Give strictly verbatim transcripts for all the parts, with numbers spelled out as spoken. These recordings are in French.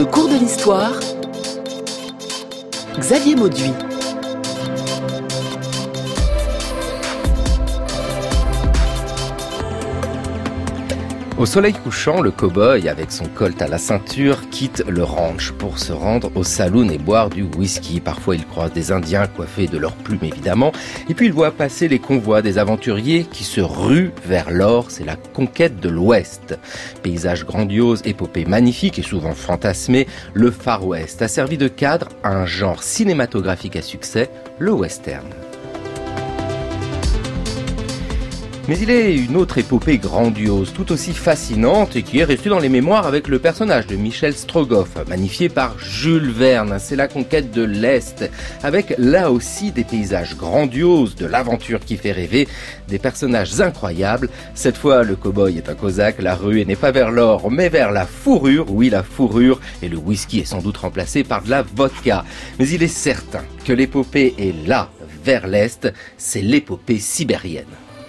Le cours de l'histoire, Xavier Mauduit. Au soleil couchant, le cow-boy, avec son colt à la ceinture, quitte le ranch pour se rendre au saloon et boire du whisky. Parfois, il croise des Indiens coiffés de leurs plumes, évidemment. Et puis, il voit passer les convois des aventuriers qui se ruent vers l'or. C'est la conquête de l'Ouest. Paysage grandiose, épopée magnifique et souvent fantasmée, le Far West a servi de cadre à un genre cinématographique à succès, le western. Mais il est une autre épopée grandiose, tout aussi fascinante et qui est restée dans les mémoires avec le personnage de Michel Strogoff, magnifié par Jules Verne. C'est la conquête de l'Est, avec là aussi des paysages grandioses, de l'aventure qui fait rêver, des personnages incroyables. Cette fois, le cow-boy est un cosaque, la ruée n'est pas vers l'or, mais vers la fourrure. Oui, la fourrure, et le whisky est sans doute remplacé par de la vodka. Mais il est certain que l'épopée est là, vers l'Est, c'est l'épopée sibérienne.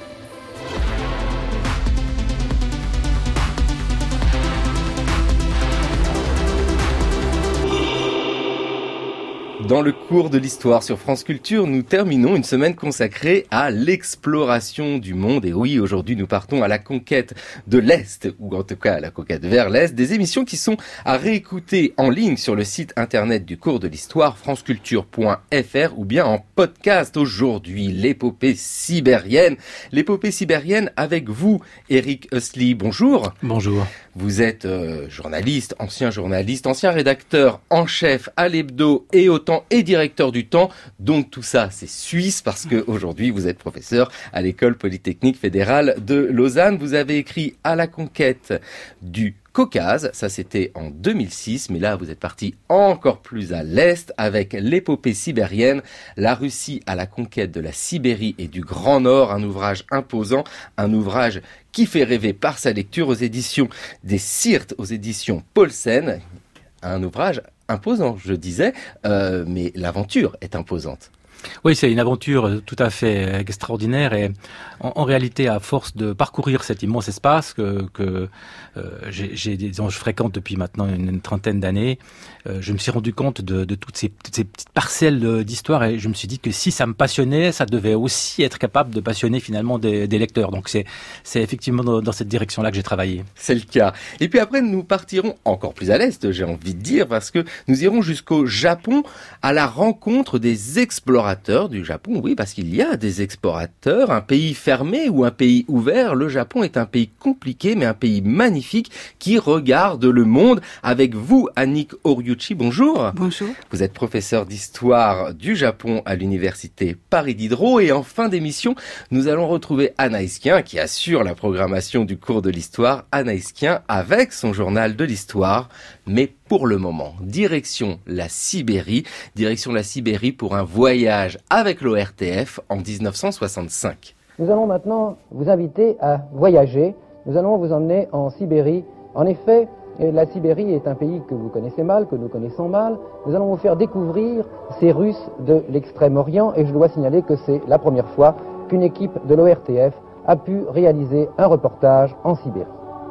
Dans le cours de l'histoire sur France Culture, nous terminons une semaine consacrée à l'exploration du monde. Et oui, aujourd'hui, nous partons à la conquête de l'Est, ou en tout cas à la conquête vers l'Est, des émissions qui sont à réécouter en ligne sur le site internet du cours de l'histoire, franceculture point f r, ou bien en podcast. Aujourd'hui, l'épopée sibérienne. L'épopée sibérienne avec vous, Eric Hussly. Bonjour. Bonjour. Vous êtes euh, journaliste, ancien journaliste, ancien rédacteur en chef à l'Hebdo et au Temps et directeur du Temps. Donc tout ça, c'est suisse parce que aujourd'hui vous êtes professeur à l'École Polytechnique Fédérale de Lausanne. Vous avez écrit À la conquête du Caucase, ça c'était en deux mille six, mais là vous êtes parti encore plus à l'est avec l'épopée sibérienne, la Russie à la conquête de la Sibérie et du Grand Nord, un ouvrage imposant, un ouvrage qui fait rêver par sa lecture aux éditions des Syrtes, aux éditions Paulsen, un ouvrage imposant, je disais, euh, mais l'aventure est imposante. Oui, c'est une aventure tout à fait extraordinaire et en, en réalité, à force de parcourir cet immense espace que, que euh, j'ai, j'ai, disons, je fréquente depuis maintenant une, une trentaine d'années, euh, je me suis rendu compte de, de toutes ces, toutes ces petites parcelles d'histoire et je me suis dit que si ça me passionnait, ça devait aussi être capable de passionner finalement des, des lecteurs. Donc c'est, c'est effectivement dans, dans cette direction-là que j'ai travaillé. C'est le cas. Et puis après, nous partirons encore plus à l'est, j'ai envie de dire, parce que nous irons jusqu'au Japon à la rencontre des explorateurs du Japon, oui, parce qu'il y a des explorateurs, un pays fermé ou un pays ouvert. Le Japon est un pays compliqué, mais un pays magnifique qui regarde le monde. Avec vous, Annick Oriuchi, bonjour. Bonjour. Vous êtes professeur d'histoire du Japon à l'université Paris Diderot et en fin d'émission, nous allons retrouver Anaïs Kien qui assure la programmation du cours de l'histoire. Anaïs Kien avec son journal de l'histoire, mais pour le moment, direction la Sibérie, direction la Sibérie pour un voyage avec l'O R T F en dix-neuf cent soixante-cinq. Nous allons maintenant vous inviter à voyager. Nous allons vous emmener en Sibérie. En effet, la Sibérie est un pays que vous connaissez mal, que nous connaissons mal. Nous allons vous faire découvrir ces Russes de l'Extrême-Orient et je dois signaler que c'est la première fois qu'une équipe de l'O R T F a pu réaliser un reportage en Sibérie.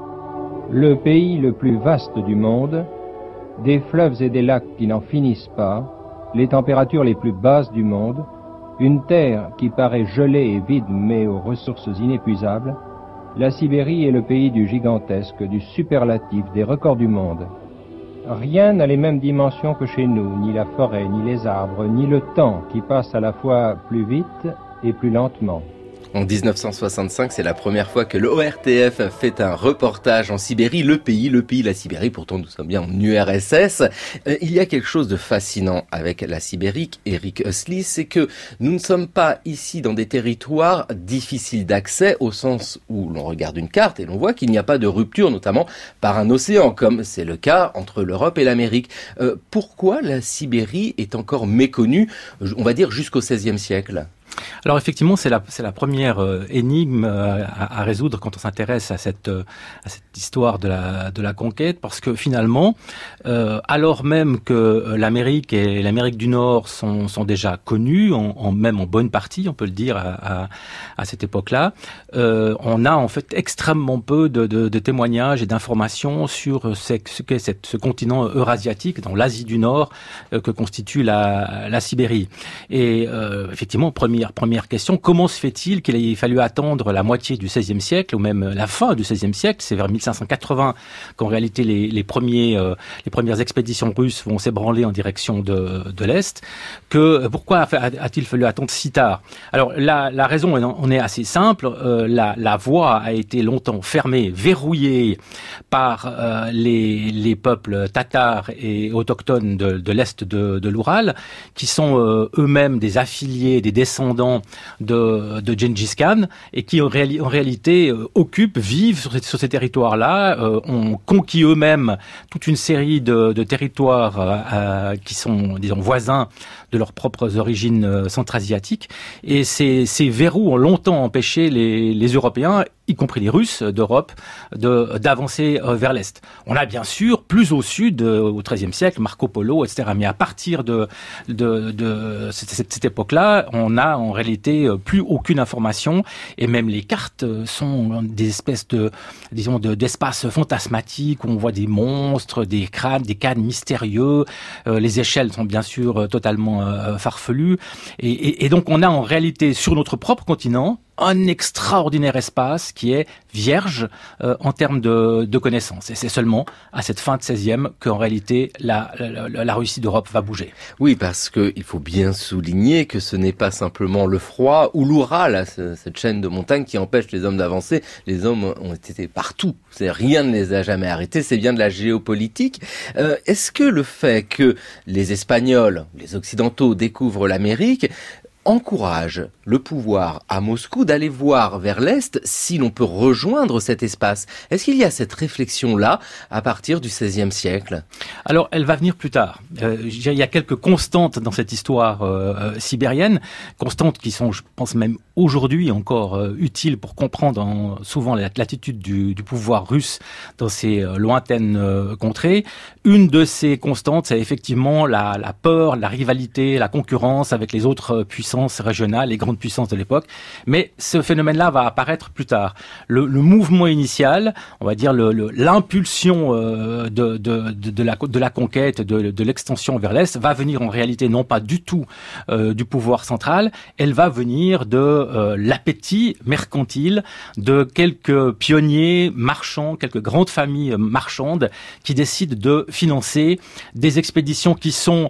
Le pays le plus vaste du monde, des fleuves et des lacs qui n'en finissent pas, les températures les plus basses du monde, une terre qui paraît gelée et vide mais aux ressources inépuisables, la Sibérie est le pays du gigantesque, du superlatif, des records du monde. Rien n'a les mêmes dimensions que chez nous, ni la forêt, ni les arbres, ni le temps qui passe à la fois plus vite et plus lentement. En dix-neuf cent soixante-cinq, c'est la première fois que l'O R T F fait un reportage en Sibérie, le pays, le pays, la Sibérie, pourtant nous sommes bien en U R S S. Euh, il y a quelque chose de fascinant avec la Sibérie, Eric Hussly, c'est que nous ne sommes pas ici dans des territoires difficiles d'accès au sens où l'on regarde une carte et l'on voit qu'il n'y a pas de rupture, notamment par un océan, comme c'est le cas entre l'Europe et l'Amérique. Euh, pourquoi la Sibérie est encore méconnue, on va dire jusqu'au seizième siècle ? Alors effectivement, c'est la c'est la première euh, énigme euh, à, à résoudre quand on s'intéresse à cette euh, à cette histoire de la de la conquête, parce que finalement, euh, alors même que euh, l'Amérique et l'Amérique du Nord sont sont déjà connues, en, en même en bonne partie, on peut le dire à à, à cette époque-là, euh, on a en fait extrêmement peu de de, de témoignages et d'informations sur ce, ce qu'est cette, ce continent eurasiatique, dans l'Asie du Nord, euh, que constitue la la Sibérie. Et euh, effectivement, premier Première, première question, comment se fait-il qu'il ait fallu attendre la moitié du seizième siècle, ou même la fin du seizième siècle, c'est vers mille cinq cent quatre-vingts qu'en réalité les, les, premiers, euh, les premières expéditions russes vont s'ébranler en direction de, de l'Est, que pourquoi a-t-il fallu attendre si tard? Alors la, la raison on est assez simple, euh, la, la voie a été longtemps fermée, verrouillée par euh, les, les peuples tatars et autochtones de, de l'Est de, de l'Oural, qui sont euh, eux-mêmes des affiliés, des descendants de, de Gengis Khan, et qui en, réali- en réalité euh, occupent, vivent sur, sur ces territoires-là, euh, ont conquis eux-mêmes toute une série de, de territoires euh, euh, qui sont, disons, voisins de leurs propres origines euh, centra-asiatiques. Et ces, ces verrous ont longtemps empêché les, les Européens, y compris les Russes d'Europe, de, d'avancer euh, vers l'Est. On a bien sûr, plus au sud, euh, au treizième siècle, Marco Polo, et cetera. Mais à partir de, de, de cette, cette, cette époque-là, on a en réalité euh, plus aucune information, et même les cartes euh, sont des espèces de, disons, de, d'espaces fantasmatiques où on voit des monstres, des crânes, des cannes mystérieux. Euh, les échelles sont bien sûr euh, totalement euh, farfelues. Et, et, et donc on a en réalité sur notre propre continent un extraordinaire espace qui est vierge euh, en termes de, de connaissances. Et c'est seulement à cette fin de seizième qu'en réalité la, la, la Russie d'Europe va bouger. Oui, parce que il faut bien souligner que ce n'est pas simplement le froid ou l'Oural, cette chaîne de montagnes qui empêche les hommes d'avancer. Les hommes ont été partout. C'est, rien ne les a jamais arrêtés. C'est bien de la géopolitique. Euh, est-ce que le fait que les Espagnols, les Occidentaux découvrent l'Amérique encourage le pouvoir à Moscou d'aller voir vers l'Est si l'on peut rejoindre cet espace? Est-ce qu'il y a cette réflexion-là à partir du seizième siècle? Alors, elle va venir plus tard. Euh, il y a quelques constantes dans cette histoire euh, euh, sibérienne, constantes qui sont, je pense même aujourd'hui encore euh, utiles pour comprendre en, souvent l'attitude du, du pouvoir russe dans ces euh, lointaines euh, contrées. Une de ces constantes, c'est effectivement la, la peur, la rivalité, la concurrence avec les autres euh, puissances régionales, les grandes puissances de l'époque. Mais ce phénomène-là va apparaître plus tard. Le, le mouvement initial, on va dire le, le, l'impulsion euh, de, de, de, de, la, de la conquête, de, de l'extension vers l'Est, va venir en réalité non pas du tout euh, du pouvoir central, elle va venir de euh, l'appétit mercantile de quelques pionniers marchands, quelques grandes familles marchandes qui décident de financer des expéditions qui sont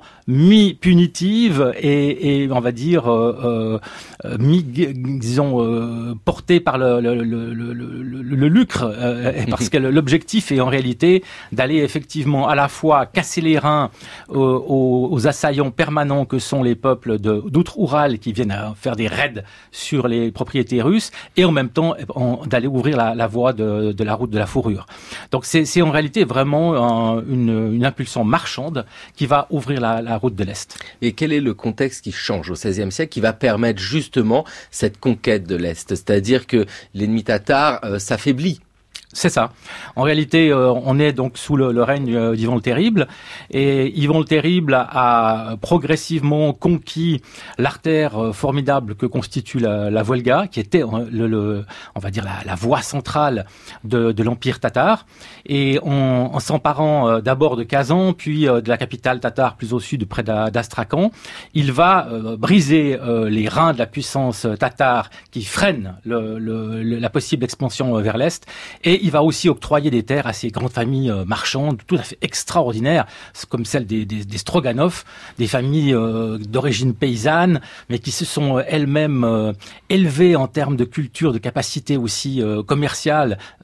mi-punitives et, et on va dire euh, euh, mi, disons euh, portées par le, le, le, le, le, le lucre, euh, parce que l'objectif est en réalité d'aller effectivement à la fois casser les reins aux, aux, aux assaillants permanents que sont les peuples de, d'outre-Oural qui viennent à faire des raids sur les propriétés russes, et en même temps en, d'aller ouvrir la, la voie de, de la route de la fourrure. Donc c'est, c'est en réalité vraiment un, une, une impulsion marchande qui va ouvrir la, la route de l'Est. Et quel est le contexte qui change au seizième siècle qui va permettre justement cette conquête de l'Est? C'est-à-dire que l'ennemi tatar euh, s'affaiblit. C'est ça. En réalité, euh, on est donc sous le, le règne d'Ivan le Terrible, et Ivan le Terrible a, a progressivement conquis l'artère euh, formidable que constitue la, la Volga, qui était euh, le, le, on va dire la, la voie centrale de, de l'empire tatar, et en, en s'emparant euh, d'abord de Kazan, puis euh, de la capitale tatare plus au sud, près d'Astrakhan, il va euh, briser euh, les reins de la puissance tatare qui freine le, le, le, la possible expansion vers l'est, et il va aussi octroyer des terres à ces grandes familles euh, marchandes tout à fait extraordinaires, comme celle des, des, des Stroganov, des familles euh, d'origine paysanne, mais qui se sont euh, elles-mêmes euh, élevées en termes de culture, de capacité aussi euh, commerciale,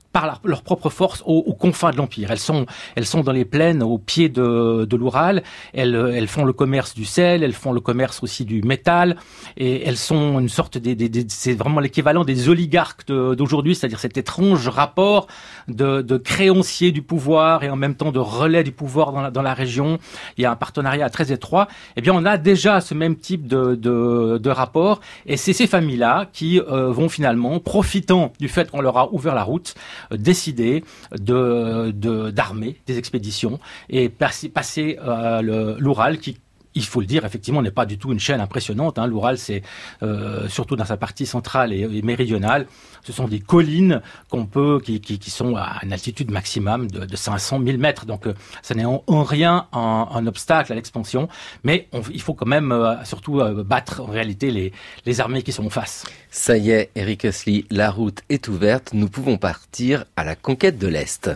par la, leur propre force aux, aux confins de l'Empire. Elles sont, elles sont dans les plaines, au pied de, de l'Oural. Elles, elles font le commerce du sel, elles font le commerce aussi du métal, et elles sont une sorte des, des, des c'est vraiment l'équivalent des oligarques de, d'aujourd'hui, c'est-à-dire cet étrange rapport de, de créanciers du pouvoir et en même temps de relais du pouvoir dans la, dans la région. Il y a un partenariat très étroit. Eh bien, on a déjà ce même type de, de, de rapport, et c'est ces familles-là qui euh, vont finalement, profitant du fait qu'on leur a ouvert la route, décider de, de, d'armer des expéditions et passer, passer euh, le, l'Oural qui, il faut le dire, effectivement, n'est pas du tout une chaîne impressionnante. Hein. L'Oural, c'est euh, surtout dans sa partie centrale et, et méridionale, ce sont des collines qu'on peut, qui, qui, qui sont à une altitude maximum de, de cinq cent mille mètres. Donc, euh, ça n'est en, en rien un, un obstacle à l'expansion. Mais on, il faut quand même euh, surtout euh, battre en réalité les, les armées qui sont en face. Ça y est, Eric Hössli, la route est ouverte. Nous pouvons partir à la conquête de l'Est.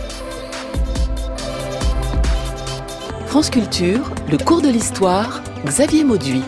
France Culture, le cours de l'histoire, Xavier Mauduit.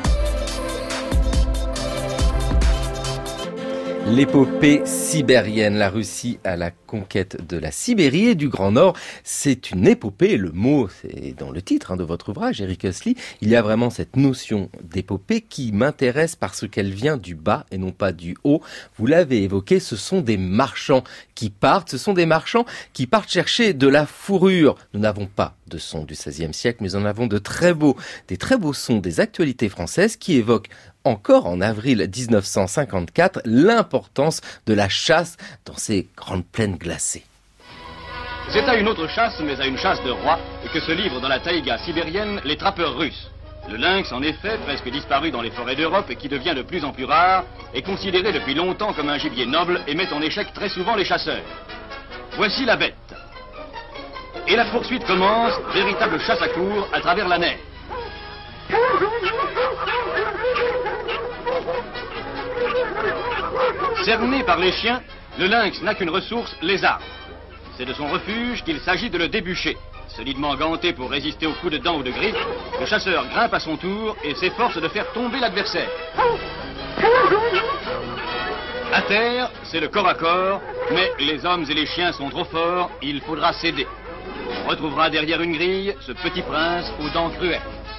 L'épopée sibérienne, la Russie à la conquête de la Sibérie et du Grand Nord, c'est une épopée, le mot c'est dans le titre hein, de votre ouvrage, Eric Hössli. Il y a vraiment cette notion d'épopée qui m'intéresse parce qu'elle vient du bas et non pas du haut. Vous l'avez évoqué, ce sont des marchands qui partent, ce sont des marchands qui partent chercher de la fourrure. Nous n'avons pas de sons du seizième siècle, mais nous en avons de très beaux, des très beaux sons des actualités françaises qui évoquent encore en avril dix-neuf cent cinquante-quatre, l'importance de la chasse dans ces grandes plaines glacées. C'est à une autre chasse, mais à une chasse de roi, que se livrent dans la taïga sibérienne les trappeurs russes. Le lynx, en effet, presque disparu dans les forêts d'Europe et qui devient de plus en plus rare, est considéré depuis longtemps comme un gibier noble et met en échec très souvent les chasseurs. Voici la bête. Et la poursuite commence, véritable chasse à courre à travers la neige. Cerné par les chiens, le lynx n'a qu'une ressource, les armes. C'est de son refuge qu'il s'agit de le débûcher. Solidement ganté pour résister aux coups de dents ou de griffes, le chasseur grimpe à son tour et s'efforce de faire tomber l'adversaire. À terre, c'est le corps à corps, mais les hommes et les chiens sont trop forts, il faudra céder. On retrouvera derrière une grille ce petit prince aux dents cruelles.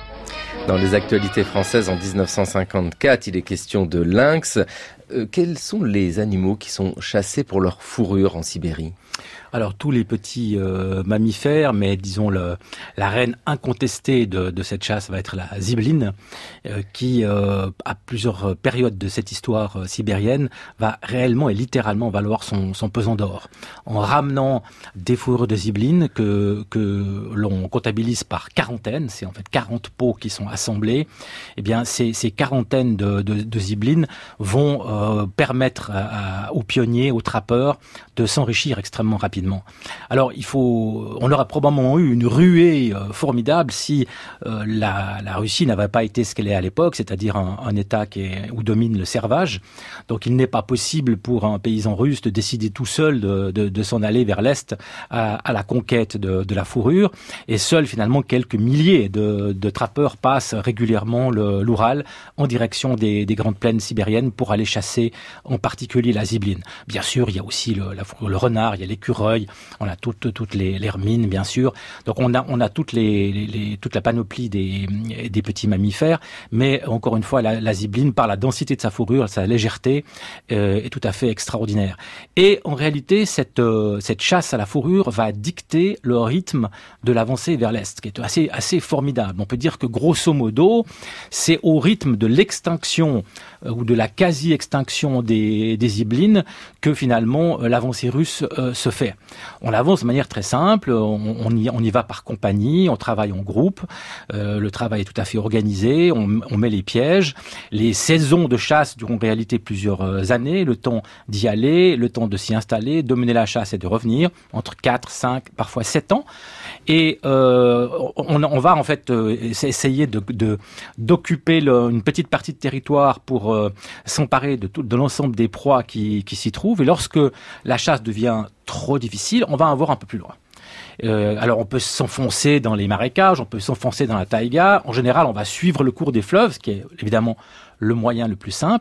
Dans les actualités françaises en dix-neuf cent cinquante-quatre, il est question de lynx. Euh, quels sont les animaux qui sont chassés pour leur fourrure en Sibérie ? Alors tous les petits euh, mammifères, mais disons le, la reine incontestée de, de cette chasse va être la zibeline, euh, qui euh, à plusieurs périodes de cette histoire euh, sibérienne va réellement et littéralement valoir son, son pesant d'or. En ramenant des fourrures de zibeline que, que l'on comptabilise par quarantaine, c'est en fait quarante peaux qui sont assemblées, eh bien ces, ces quarantaines de, de, de zibelines vont euh, permettre à, à, aux pionniers, aux trappeurs de s'enrichir extrêmement rapidement. Alors, il faut, on aurait probablement eu une ruée euh, formidable si euh, la, la Russie n'avait pas été ce qu'elle est à l'époque, c'est-à-dire un, un État qui est, où domine le servage. Donc, il n'est pas possible pour un paysan russe de décider tout seul de, de, de s'en aller vers l'Est à, à la conquête de, de la fourrure. Et seuls, finalement, quelques milliers de, de trappeurs passent régulièrement le, l'Oural en direction des, des grandes plaines sibériennes pour aller chasser, en particulier la zibeline. Bien sûr, il y a aussi le, la, le renard, il y a l'écureuil, on a toutes toutes les, les hermines, bien sûr. Donc on a on a toutes les, les, les toute la panoplie des des petits mammifères, mais encore une fois la, la zibeline, par la densité de sa fourrure, sa légèreté, euh, est tout à fait extraordinaire. Et en réalité, cette euh, cette chasse à la fourrure va dicter le rythme de l'avancée vers l'est, qui est assez assez formidable. On peut dire que grosso modo, c'est au rythme de l'extinction euh, ou de la quasi-extinction des des zibelines que finalement euh, l'avancée russe euh, se fait. On avance de manière très simple, on, on, y, on y va par compagnie, on travaille en groupe, euh, le travail est tout à fait organisé, on, on met les pièges, les saisons de chasse durent en réalité plusieurs années, le temps d'y aller, le temps de s'y installer, de mener la chasse et de revenir, entre quatre, cinq, parfois sept ans. Et euh, on, on va en fait euh, essayer de, de, d'occuper le, une petite partie de territoire pour euh, s'emparer de, tout, de l'ensemble des proies qui, qui s'y trouvent. Et lorsque la chasse devient trop difficile, on va en voir un peu plus loin. Euh, alors on peut s'enfoncer dans les marécages, on peut s'enfoncer dans la taïga. En général, on va suivre le cours des fleuves, ce qui est évidemment le moyen le plus simple.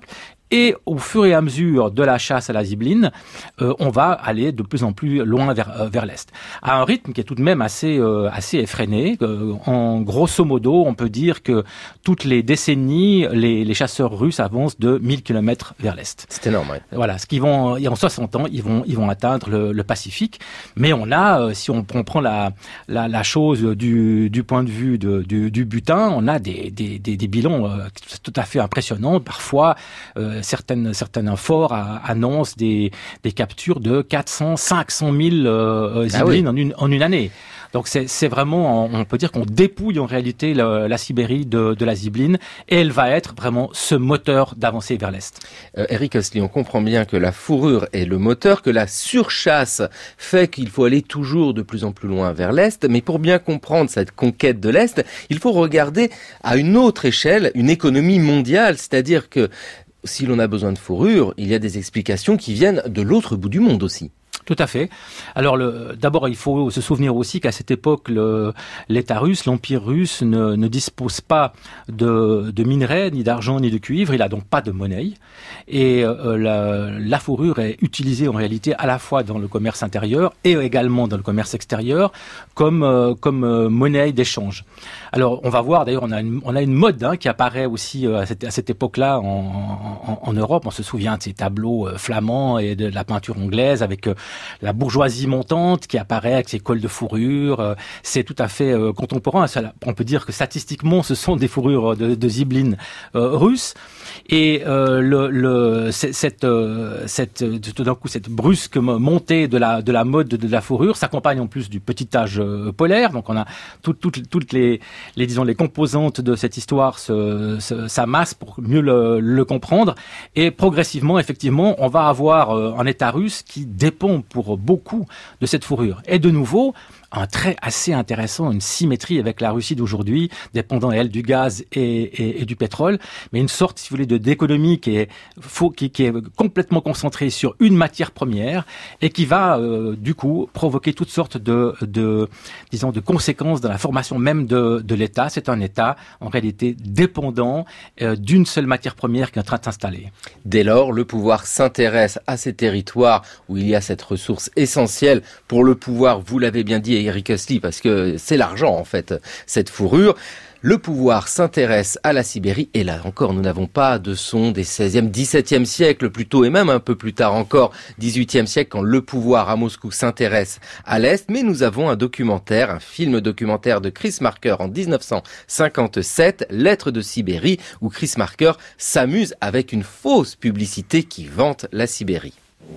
Et au fur et à mesure de la chasse à la zibeline, euh, on va aller de plus en plus loin vers, euh, vers l'est, à un rythme qui est tout de même assez, euh, assez effréné. Euh, en grosso modo, on peut dire que toutes les décennies, les, les chasseurs russes avancent de mille kilomètres vers l'est. C'est énorme, oui. Voilà, ce qu'ils vont, et en soixante ans, ils vont, ils vont atteindre le, le Pacifique. Mais on a, euh, si on, on prend la, la, la chose du, du point de vue de, du, du butin, on a des, des, des, des bilans euh, tout à fait impressionnants. Parfois, euh, Certaines, certains forts annoncent des, des captures de quatre cents, cinq cent mille euh, zibelines ah oui. en, une, en une année. Donc c'est, c'est vraiment, on peut dire qu'on dépouille en réalité le, la Sibérie de, de la zibeline, et elle va être vraiment ce moteur d'avancée vers l'est. Euh, Eric Höstli, on comprend bien que la fourrure est le moteur, que la surchasse fait qu'il faut aller toujours de plus en plus loin vers l'est, mais pour bien comprendre cette conquête de l'est, il faut regarder à une autre échelle, une économie mondiale, c'est-à-dire que si l'on a besoin de fourrure, il y a des explications qui viennent de l'autre bout du monde aussi. Tout à fait. Alors, le, d'abord, il faut se souvenir aussi qu'à cette époque, le, l'État russe, l'Empire russe, ne, ne dispose pas de, de minerais, ni d'argent, ni de cuivre. Il a donc pas de monnaie. Et euh, la, la fourrure est utilisée en réalité à la fois dans le commerce intérieur et également dans le commerce extérieur comme euh, comme euh, monnaie d'échange. Alors, on va voir. D'ailleurs, on a une, on a une mode hein, qui apparaît aussi euh, à, cette, à cette époque-là en, en, en Europe. On se souvient de ces tableaux euh, flamands et de la peinture anglaise avec euh, la bourgeoisie montante qui apparaît avec ses cols de fourrure. Euh, c'est tout à fait euh, contemporain. Ça, on peut dire que statistiquement, ce sont des fourrures de, de zibeline euh, russes. Et euh, le, le, cette, euh, cette, tout d'un coup, cette brusque montée de la, de la mode de, de la fourrure s'accompagne en plus du petit âge euh, polaire. Donc, on a toutes, toutes, toutes les, les, disons, les composantes de cette histoire se, se, s'amassent pour mieux le, le comprendre. Et progressivement, effectivement, on va avoir euh, un État russe qui dépend pour beaucoup de cette fourrure. Et de nouveau, un trait assez intéressant, une symétrie avec la Russie d'aujourd'hui, dépendant, elle, du gaz et, et, et du pétrole, mais une sorte, si vous voulez, de, d'économie qui est, faux, qui, qui est complètement concentrée sur une matière première et qui va, euh, du coup, provoquer toutes sortes de, de, disons, de conséquences dans la formation même de, de l'État. C'est un État, en réalité, dépendant euh, d'une seule matière première qui est en train de s'installer. Dès lors, le pouvoir s'intéresse à ces territoires où il y a cette ressource essentielle pour le pouvoir, vous l'avez bien dit, Eric Höstli, parce que c'est l'argent en fait, cette fourrure. Le pouvoir s'intéresse à la Sibérie, et là encore, nous n'avons pas de son des seizième, dix-septième siècles plutôt, et même un peu plus tard encore, dix-huitième siècle, quand le pouvoir à Moscou s'intéresse à l'Est. Mais nous avons un documentaire, un film documentaire de Chris Marker en dix-neuf cent cinquante-sept, Lettres de Sibérie, où Chris Marker s'amuse avec une fausse publicité qui vante la Sibérie.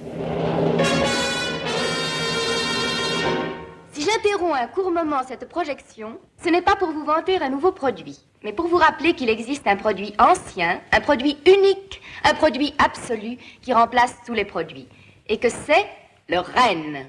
Si j'interromps un court moment cette projection, ce n'est pas pour vous vanter un nouveau produit, mais pour vous rappeler qu'il existe un produit ancien, un produit unique, un produit absolu qui remplace tous les produits, et que c'est le renne.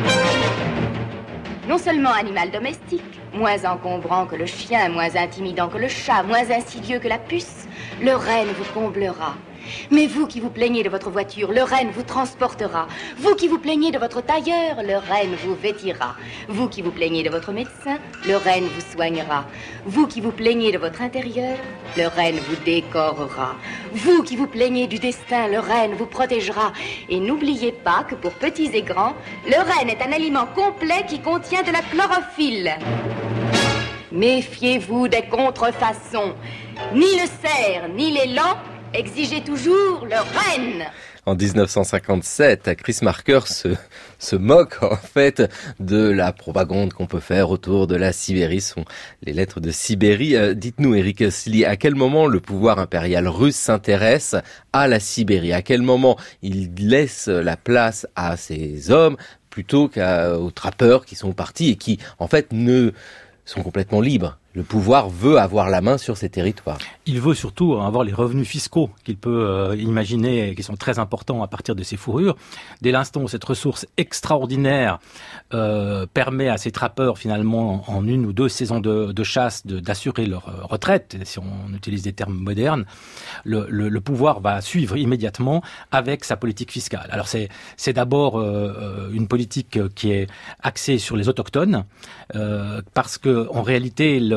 Non seulement animal domestique, moins encombrant que le chien, moins intimidant que le chat, moins insidieux que la puce, le renne vous comblera. Mais vous qui vous plaignez de votre voiture, le renne vous transportera. Vous qui vous plaignez de votre tailleur, le renne vous vêtira. Vous qui vous plaignez de votre médecin, le renne vous soignera. Vous qui vous plaignez de votre intérieur, le renne vous décorera. Vous qui vous plaignez du destin, le renne vous protégera. Et n'oubliez pas que pour petits et grands, le renne est un aliment complet qui contient de la chlorophylle. Méfiez-vous des contrefaçons. Ni le cerf, ni l'élan, exigez toujours le renne. En dix-neuf cent cinquante-sept, Chris Marker se, se moque en fait de la propagande qu'on peut faire autour de la Sibérie. Ce sont les lettres de Sibérie. Euh, dites-nous, Eric Höstli, à quel moment le pouvoir impérial russe s'intéresse à la Sibérie? À quel moment il laisse la place à ces hommes plutôt qu'aux trappeurs qui sont partis et qui en fait ne sont complètement libres? Le pouvoir veut avoir la main sur ces territoires. Il veut surtout avoir les revenus fiscaux qu'il peut euh, imaginer et qui sont très importants à partir de ces fourrures. Dès l'instant où cette ressource extraordinaire euh, permet à ces trappeurs finalement en une ou deux saisons de, de chasse de, d'assurer leur retraite, si on utilise des termes modernes, le, le, le pouvoir va suivre immédiatement avec sa politique fiscale. Alors c'est, c'est d'abord euh, une politique qui est axée sur les autochtones euh, parce que en réalité le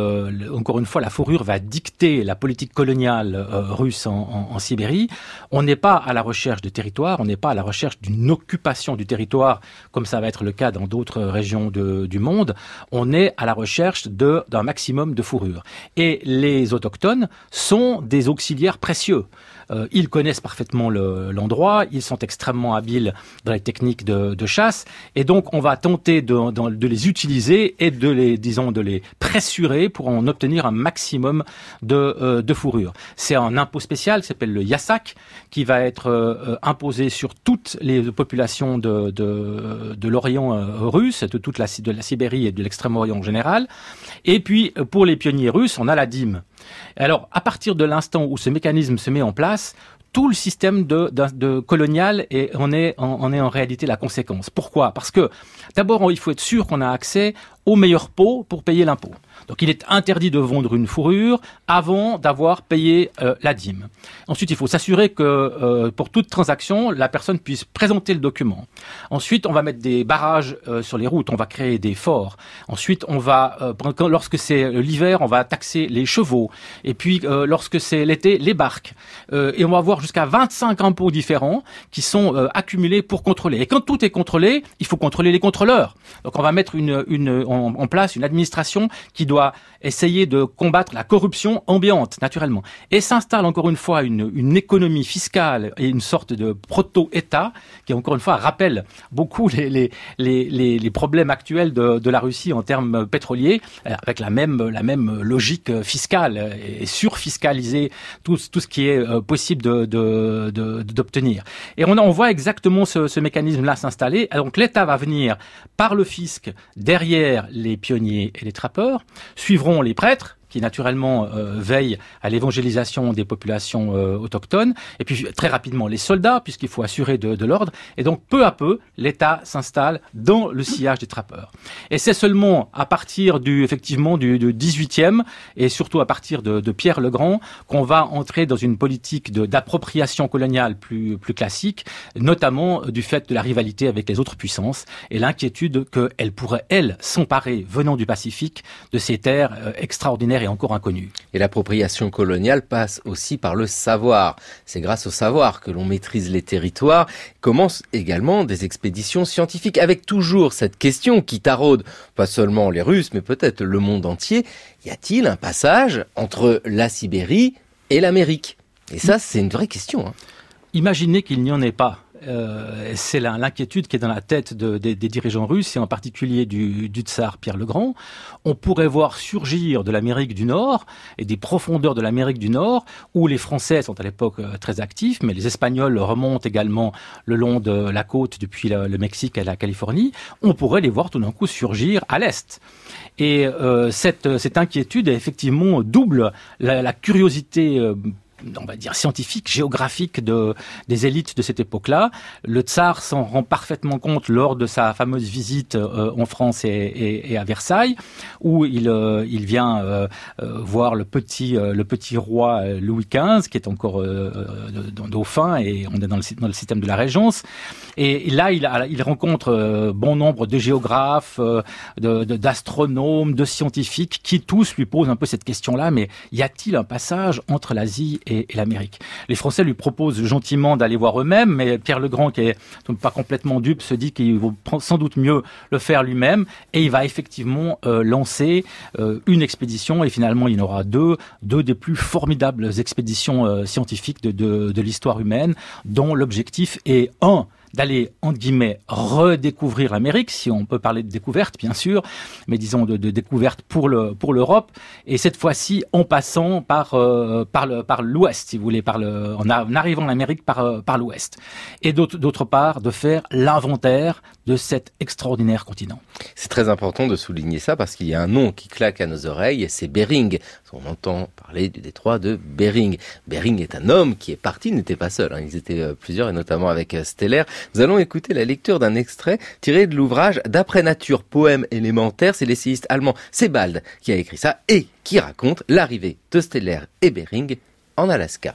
le, le, encore une fois, la fourrure va dicter la politique coloniale euh, russe en, en, en Sibérie. On n'est pas à la recherche de territoire, on n'est pas à la recherche d'une occupation du territoire, comme ça va être le cas dans d'autres régions de, du monde. On est à la recherche de, d'un maximum de fourrure. Et les autochtones sont des auxiliaires précieux. Euh, ils connaissent parfaitement le, l'endroit, ils sont extrêmement habiles dans les techniques de, de chasse, et donc on va tenter de, de, de les utiliser et de les, disons, de les pressurer pour en obtenir un maximum de, euh, de fourrure. C'est un impôt spécial qui s'appelle le yassak, qui va être euh, imposé sur toutes les populations de, de, de l'Orient euh, russe, de toute la, de la Sibérie et de l'Extrême-Orient en général. Et puis pour les pionniers russes, on a la dîme. Alors, à partir de l'instant où ce mécanisme se met en place, tout le système de, de, de colonial et on est en, on est en réalité la conséquence. Pourquoi ? Parce que d'abord, il faut être sûr qu'on a accès au meilleur pot pour payer l'impôt. Donc, il est interdit de vendre une fourrure avant d'avoir payé euh, la dîme. Ensuite, il faut s'assurer que euh, pour toute transaction, la personne puisse présenter le document. Ensuite, on va mettre des barrages euh, sur les routes, on va créer des forts. Ensuite, on va, euh, lorsque c'est l'hiver, on va taxer les chevaux. Et puis, euh, lorsque c'est l'été, les barques. Euh, et on va avoir jusqu'à vingt-cinq impôts différents qui sont euh, accumulés pour contrôler. Et quand tout est contrôlé, il faut contrôler les contrôleurs. Donc, on va mettre une, une en, en place une administration qui doit essayer de combattre la corruption ambiante, naturellement. Et s'installe encore une fois une, une économie fiscale et une sorte de proto-État qui, encore une fois, rappelle beaucoup les, les, les, les, les problèmes actuels de, de la Russie en termes pétroliers, avec la même, la même logique fiscale et surfiscaliser tout, tout ce qui est possible de, de, de, d'obtenir. Et on, on voit exactement ce, ce mécanisme-là s'installer. Donc l'État va venir par le fisc derrière les pionniers et les trappeurs, suivront les prêtres, qui naturellement euh, veillent à l'évangélisation des populations euh, autochtones, et puis très rapidement les soldats, puisqu'il faut assurer de, de l'ordre, et donc peu à peu, l'État s'installe dans le sillage des trappeurs. Et c'est seulement à partir du, effectivement, du, du dix-huitième, et surtout à partir de, de Pierre le Grand, qu'on va entrer dans une politique de, d'appropriation coloniale plus, plus classique, notamment du fait de la rivalité avec les autres puissances, et l'inquiétude qu'elles pourraient, elles, s'emparer, venant du Pacifique, de ces terres euh, extraordinaires et encore inconnu. Et l'appropriation coloniale passe aussi par le savoir. C'est grâce au savoir que l'on maîtrise les territoires. Commencent également des expéditions scientifiques avec toujours cette question qui taraude pas seulement les Russes, mais peut-être le monde entier. Y a-t-il un passage entre la Sibérie et l'Amérique ? Et ça, c'est une vraie question. Hein. Imaginez qu'il n'y en ait pas. Euh, c'est la, l'inquiétude qui est dans la tête de, de, des dirigeants russes et en particulier du, du tsar Pierre le Grand. On pourrait voir surgir de l'Amérique du Nord et des profondeurs de l'Amérique du Nord où les Français sont à l'époque euh, très actifs, mais les Espagnols remontent également le long de la côte depuis le, le Mexique à la Californie. On pourrait les voir tout d'un coup surgir à l'Est. Et euh, cette, cette inquiétude est effectivement double la, la curiosité euh, on va dire scientifique, géographique de, des élites de cette époque-là. Le tsar s'en rend parfaitement compte lors de sa fameuse visite euh, en France et, et, et à Versailles, où il, euh, il vient euh, euh, voir le petit, euh, le petit roi Louis quinze, qui est encore euh, euh, dauphin, et on est dans le, dans le système de la Régence. Et là, il, a, il rencontre euh, bon nombre de géographes, euh, de, de, d'astronomes, de scientifiques, qui tous lui posent un peu cette question-là, mais y a-t-il un passage entre l'Asie et et l'Amérique. Les Français lui proposent gentiment d'aller voir eux-mêmes, mais Pierre le Grand, qui est donc pas complètement dupe, se dit qu'il vaut sans doute mieux le faire lui-même, et il va effectivement euh, lancer euh, une expédition, et finalement il y en aura deux, deux des plus formidables expéditions euh, scientifiques de, de, de l'histoire humaine, dont l'objectif est un, d'aller, entre guillemets, redécouvrir l'Amérique, si on peut parler de découverte, bien sûr, mais disons de, de découverte pour le pour l'Europe, et cette fois-ci en passant par euh, par le par l'Ouest, si vous voulez, par le en, a, en arrivant en Amérique par euh, par l'Ouest, et d'autre d'autre part de faire l'inventaire de cet extraordinaire continent. C'est très important de souligner ça parce qu'il y a un nom qui claque à nos oreilles, c'est Bering. On entend parler du détroit de Bering. Bering est un homme qui est parti, il n'était pas seul, hein, ils étaient plusieurs et notamment avec Steller. Nous allons écouter la lecture d'un extrait tiré de l'ouvrage D'après nature, poème élémentaire. C'est l'essayiste allemand Sebald qui a écrit ça et qui raconte l'arrivée de Steller et Bering en Alaska.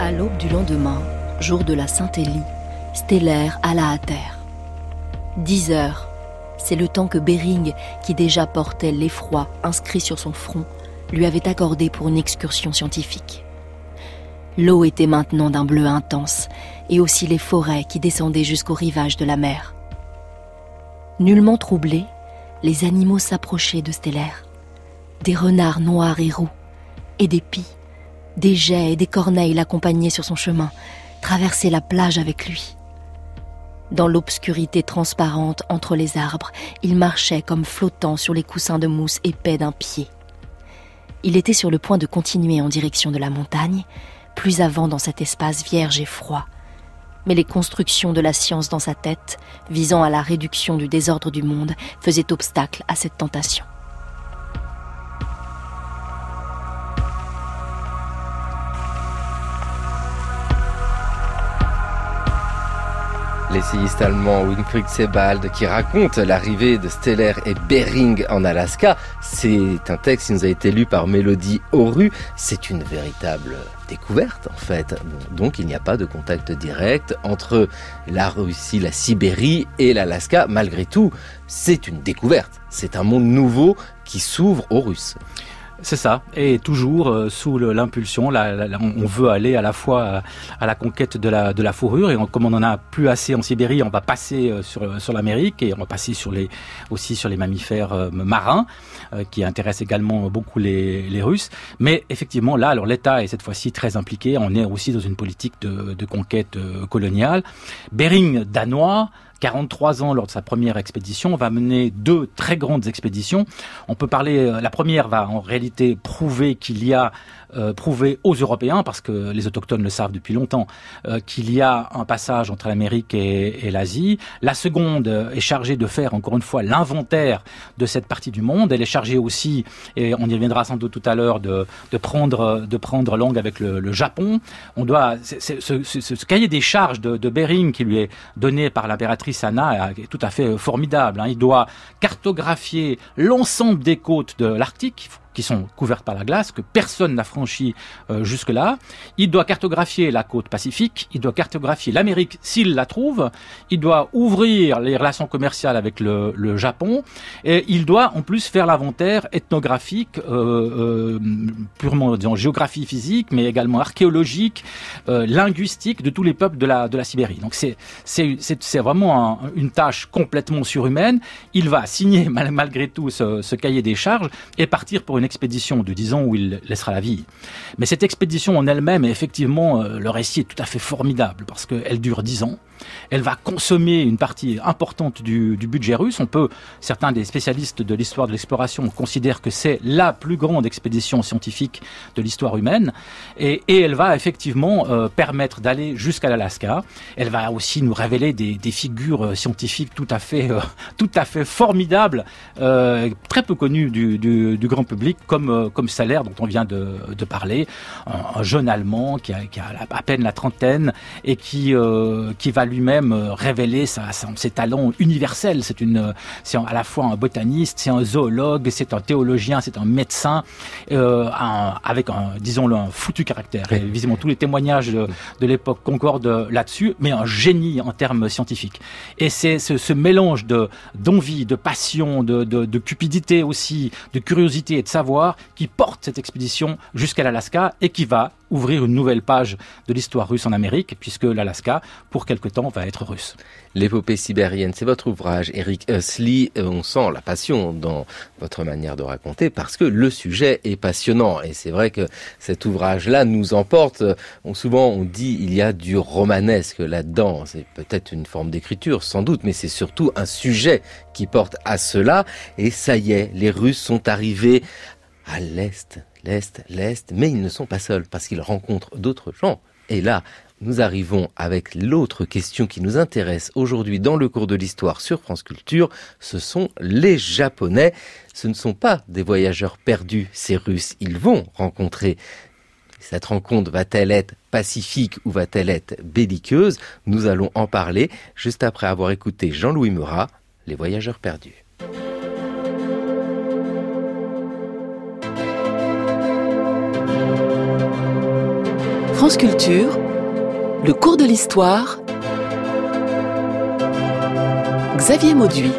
À l'aube du lendemain, jour de la Saint-Élie, Stellaire alla à terre. Dix heures, c'est le temps que Bering, qui déjà portait l'effroi inscrit sur son front, lui avait accordé pour une excursion scientifique. L'eau était maintenant d'un bleu intense, et aussi les forêts qui descendaient jusqu'au rivage de la mer. Nullement troublés, les animaux s'approchaient de Stellaire. Des renards noirs et roux, et des pies, des geais et des corneilles l'accompagnaient sur son chemin, traversaient la plage avec lui. Dans l'obscurité transparente entre les arbres, il marchait comme flottant sur les coussins de mousse épais d'un pied. Il était sur le point de continuer en direction de la montagne, plus avant dans cet espace vierge et froid. Mais les constructions de la science dans sa tête, visant à la réduction du désordre du monde, faisaient obstacle à cette tentation. L'essayiste allemand Winfried Sebald qui raconte l'arrivée de Stellaire et Bering en Alaska. C'est un texte qui nous a été lu par Mélodie Auru. C'est une véritable découverte en fait. Donc il n'y a pas de contact direct entre la Russie, la Sibérie et l'Alaska. Malgré tout, c'est une découverte. C'est un monde nouveau qui s'ouvre aux Russes. C'est ça, et toujours euh, sous le, l'impulsion, la, la, on veut aller à la fois à, à la conquête de la, de la fourrure, et on, comme on en a plus assez en Sibérie, on va passer euh, sur, sur l'Amérique, et on va passer sur les, aussi sur les mammifères euh, marins, euh, qui intéressent également beaucoup les, les Russes. Mais effectivement, là, alors l'État est cette fois-ci très impliqué, on est aussi dans une politique de, de conquête euh, coloniale. Bering, danois, quarante-trois ans lors de sa première expédition, va mener deux très grandes expéditions. On peut parler, la première va en réalité prouver qu'il y a, euh, prouver aux Européens, parce que les autochtones le savent depuis longtemps, euh, qu'il y a un passage entre l'Amérique et, et l'Asie. La seconde est chargée de faire, encore une fois, l'inventaire de cette partie du monde. Elle est chargée aussi, et on y reviendra sans doute tout à l'heure, de, de prendre, de prendre langue avec le, le Japon. On doit, c'est, c'est, ce, ce, ce cahier des charges de, de Bering qui lui est donné par l'impératrice Anna est tout à fait formidable. Hein. Il doit cartographier l'ensemble des côtes de l'Arctique, qui sont couvertes par la glace, que personne n'a franchi euh, jusque-là. Il doit cartographier la côte pacifique, il doit cartographier l'Amérique s'il la trouve, il doit ouvrir les relations commerciales avec le, le Japon, et il doit en plus faire l'inventaire ethnographique, euh, euh, purement disons géographie physique, mais également archéologique, euh, linguistique de tous les peuples de la, de la Sibérie. Donc c'est, c'est, c'est, c'est vraiment un, une tâche complètement surhumaine. Il va signer mal, malgré tout ce, ce cahier des charges et partir pour une expédition de dix ans où il laissera la vie. Mais cette expédition en elle-même, effectivement, euh, le récit est tout à fait formidable parce qu'elle dure dix ans. Elle va consommer une partie importante du, du budget russe. On peut, certains des spécialistes de l'histoire de l'exploration considèrent que c'est la plus grande expédition scientifique de l'histoire humaine. Et, et elle va effectivement euh, permettre d'aller jusqu'à l'Alaska. Elle va aussi nous révéler des, des figures scientifiques tout à fait, euh, tout à fait formidables, euh, très peu connues du, du, du grand public, comme, euh, comme Stellaire dont on vient de, de parler, un, un jeune Allemand qui a, qui a à peine la trentaine et qui, euh, qui va lui-même révéler sa, sa, ses talents universels. C'est, une, c'est à la fois un botaniste, c'est un zoologue, c'est un théologien, c'est un médecin, euh, un, avec un, disons-le, un foutu caractère. Et visiblement, tous les témoignages de, de l'époque concordent là-dessus, mais un génie en termes scientifiques. Et c'est ce, ce mélange de, d'envie, de passion, de, de, de cupidité aussi, de curiosité et de savoir qui porte cette expédition jusqu'à l'Alaska et qui va ouvrir une nouvelle page de l'histoire russe en Amérique, puisque l'Alaska, pour quelque temps, va être russe. L'épopée sibérienne, c'est votre ouvrage, Eric Hössli. On sent la passion dans votre manière de raconter, parce que le sujet est passionnant. Et c'est vrai que cet ouvrage-là nous emporte. On, souvent, on dit il y a du romanesque là-dedans. C'est peut-être une forme d'écriture, sans doute, mais c'est surtout un sujet qui porte à cela. Et ça y est, les Russes sont arrivés à l'Est, l'Est, l'Est, mais ils ne sont pas seuls, parce qu'ils rencontrent d'autres gens. Et là, nous arrivons avec l'autre question qui nous intéresse aujourd'hui dans le cours de l'histoire sur France Culture, ce sont les Japonais. Ce ne sont pas des voyageurs perdus, ces Russes, ils vont rencontrer. Cette rencontre va-t-elle être pacifique ou va-t-elle être belliqueuse? Nous allons en parler juste après avoir écouté Jean-Louis Murat, Les voyageurs perdus. France Culture, le cours de l'histoire, Xavier Mauduit.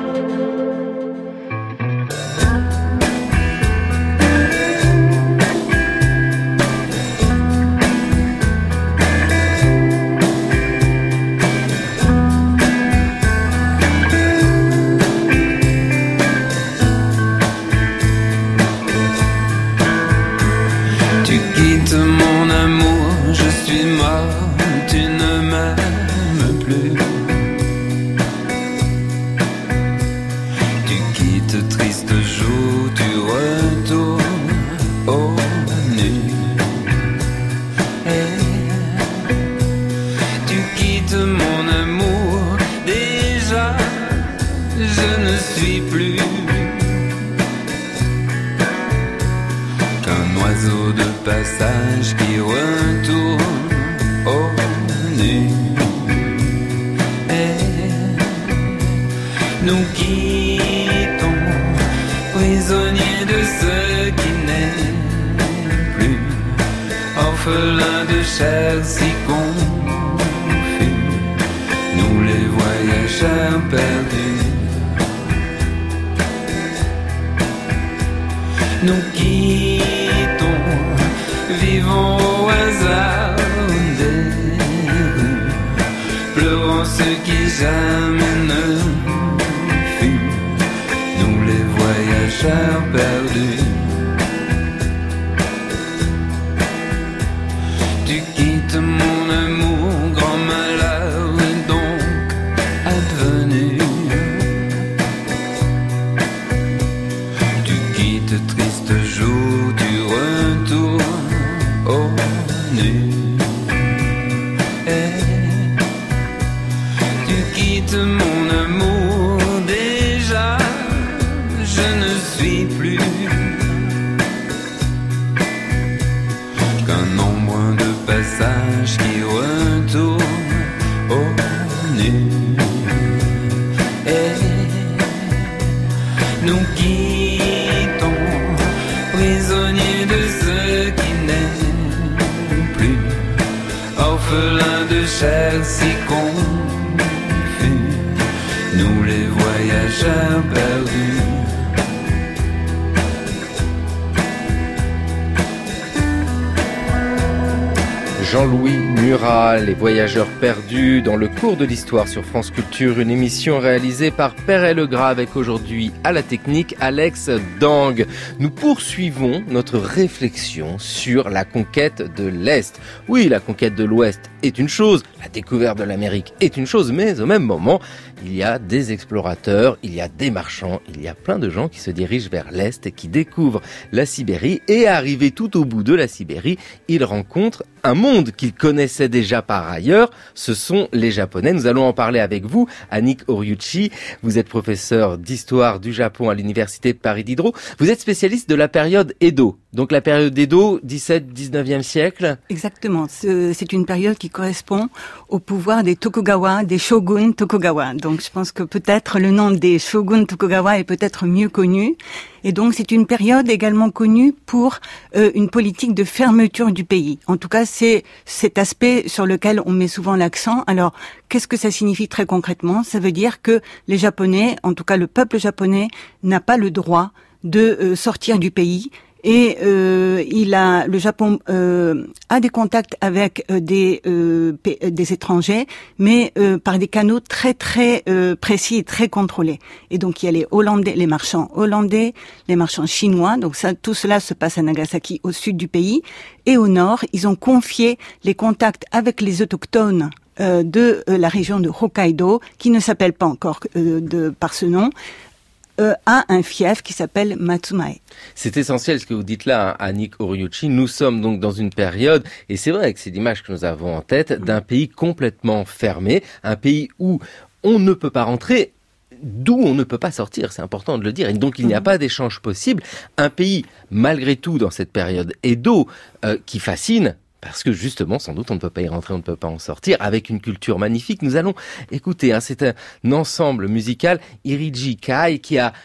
Jean-Louis Murat, Les Voyageurs perdus, dans le cours de l'histoire sur France Culture, une émission réalisée par Perret Legras avec aujourd'hui à la technique Alex Dang. Nous poursuivons notre réflexion sur la conquête de l'Est. Oui, la conquête de l'Ouest est une chose, la découverte de l'Amérique est une chose, mais au même moment, il y a des explorateurs, il y a des marchands, il y a plein de gens qui se dirigent vers l'Est et qui découvrent la Sibérie. Et arrivés tout au bout de la Sibérie, ils rencontrent un monde qu'ils connaissaient déjà par ailleurs, ce sont les Japonais. Nous allons en parler avec vous, Annick Oriuchi. Vous êtes professeur d'histoire du Japon à l'université de Paris Diderot. Vous êtes spécialiste de la période Edo. Donc la période Edo, dix-septième, dix-neuvième siècle. Exactement. C'est une période qui correspond au pouvoir des Tokugawa, des shoguns Tokugawa. Donc je pense que peut-être le nom des shoguns Tokugawa est peut-être mieux connu. Et donc c'est une période également connue pour euh, une politique de fermeture du pays. En tout cas, c'est cet aspect sur lequel on met souvent l'accent. Alors, qu'est-ce que ça signifie très concrètement? Ça veut dire que les Japonais, en tout cas le peuple japonais, n'a pas le droit de euh, sortir du pays. Et euh, il a, le Japon euh, a des contacts avec euh, des euh, des étrangers, mais euh, par des canaux très très euh, précis et très contrôlés. Et donc il y a les Hollandais, les marchands hollandais, les marchands chinois. Donc ça, tout cela se passe à Nagasaki, au sud du pays, et au nord, ils ont confié les contacts avec les autochtones euh, de euh, la région de Hokkaido, qui ne s'appelle pas encore euh, de par ce nom. Euh, à un fief qui s'appelle Matsumae. C'est essentiel ce que vous dites là, hein, Annick Oriuchi. Nous sommes donc dans une période, et c'est vrai que c'est l'image que nous avons en tête, d'un pays complètement fermé, un pays où on ne peut pas rentrer, d'où on ne peut pas sortir, c'est important de le dire. Et donc il n'y a pas d'échange possible. Un pays, malgré tout, dans cette période Edo, euh, qui fascine, parce que justement, sans doute, on ne peut pas y rentrer, on ne peut pas en sortir, avec une culture magnifique. Nous allons écouter, hein, c'est un ensemble musical, Iriji Kai, qui a